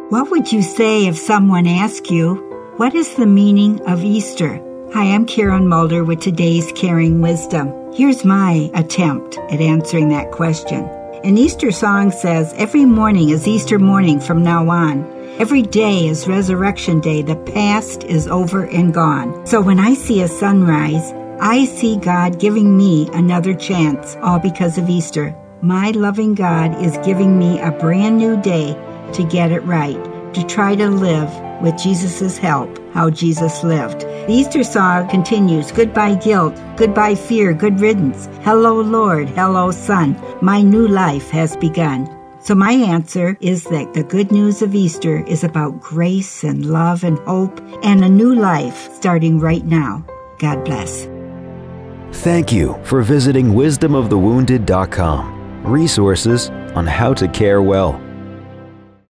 What would you say if someone asked you, what is the meaning of Easter? Hi, I'm Karen Mulder with today's Caring Wisdom. Here's my attempt at answering that question. An Easter song says, every morning is Easter morning from now on. Every day is Resurrection Day. The past is over and gone. So when I see a sunrise, I see God giving me another chance, all because of Easter. My loving God is giving me a brand new day to get it right, to try to live with Jesus' help, how Jesus lived. The Easter song continues, goodbye guilt, goodbye fear, good riddance. Hello Lord, hello Son, my new life has begun. So my answer is that the good news of Easter is about grace and love and hope and a new life starting right now. God bless. Thank you for visiting wisdomofthewounded.com. Resources on how to care well.